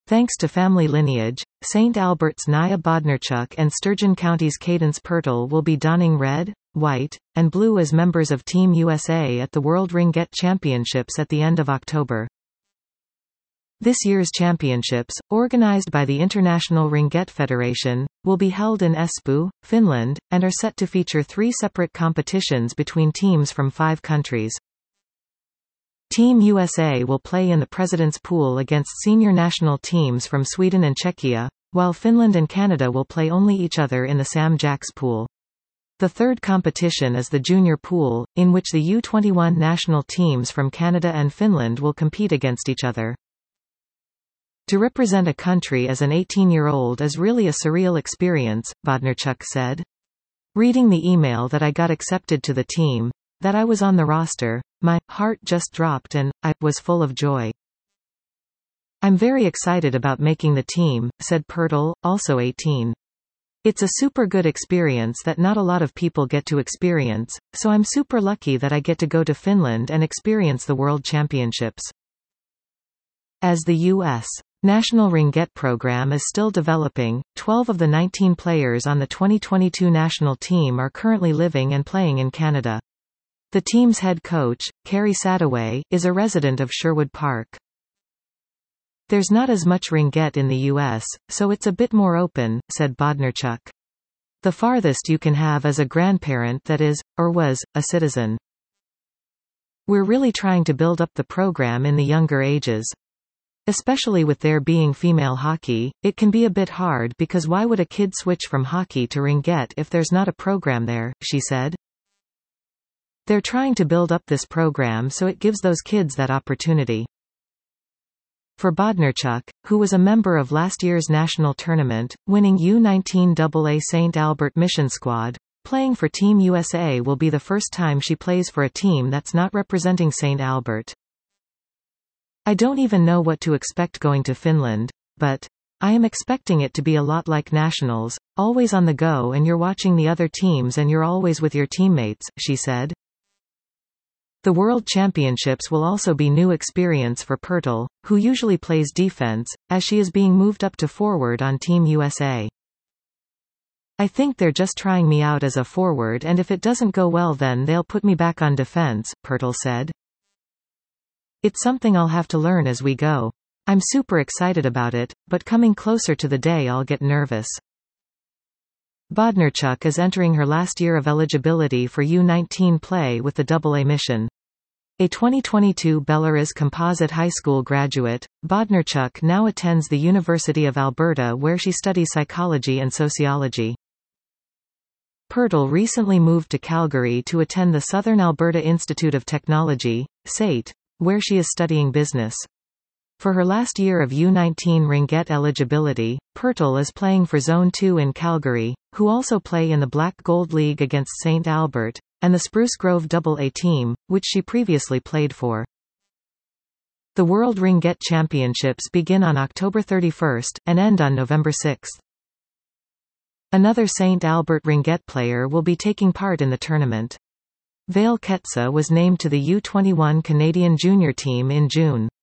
Thanks to family lineage, St. Albert's Nya Bodnarchuk and Sturgeon County's Cadence Pirtle will be donning red, white, and blue as members of Team USA at the World Ringette Championships at the end of October. This year's championships, organized by the International Ringette Federation, will be held in Espoo, Finland, and are set to feature 3 separate competitions between teams from 5 countries. Team USA will play in the President's Pool against senior national teams from Sweden and Czechia, while Finland and Canada will play only each other in the Sam Jacks Pool. The third competition is the Junior Pool, in which the U21 national teams from Canada and Finland will compete against each other. To represent a country as an 18-year-old is really a surreal experience, Bodnarchuk said. Reading the email that I got accepted to the team, that I was on the roster, my heart just dropped and I was full of joy. I'm very excited about making the team, said Pirtle, also 18. It's a super good experience that not a lot of people get to experience, so I'm super lucky that I get to go to Finland and experience the World Championships. As the U.S. National Ringette program is still developing, 12 of the 19 players on the 2022 national team are currently living and playing in Canada. The team's head coach, Carrie Sadaway, is a resident of Sherwood Park. There's not as much ringette in the U.S., so it's a bit more open, said Bodnarchuk. The farthest you can have is a grandparent that is, or was, a citizen. We're really trying to build up the program in the younger ages. Especially with there being female hockey, it can be a bit hard because why would a kid switch from hockey to ringette if there's not a program there, she said. They're trying to build up this program so it gives those kids that opportunity. For Bodnarchuk, who was a member of last year's national tournament, winning U19 AA St. Albert Mission Squad, playing for Team USA will be the first time she plays for a team that's not representing St. Albert. I don't even know what to expect going to Finland, but I am expecting it to be a lot like nationals, always on the go and you're watching the other teams and you're always with your teammates, she said. The World Championships will also be new experience for Pirtle, who usually plays defense, as she is being moved up to forward on Team USA. I think they're just trying me out as a forward and if it doesn't go well then they'll put me back on defense, Pirtle said. It's something I'll have to learn as we go. I'm super excited about it, but coming closer to the day I'll get nervous. Bodnarchuk is entering her last year of eligibility for U19 play with the AA mission. A 2022 Belarus Composite High School graduate, Bodnarchuk now attends the University of Alberta where she studies psychology and sociology. Pirtle recently moved to Calgary to attend the Southern Alberta Institute of Technology, SAIT, where she is studying business. For her last year of U19 ringette eligibility, Pirtle is playing for Zone 2 in Calgary, who also play in the Black Gold League against St. Albert, and the Spruce Grove AA team, which she previously played for. The World Ringette Championships begin on October 31, and end on November 6. Another St. Albert ringette player will be taking part in the tournament. Vale Ketsa was named to the U21 Canadian junior team in June.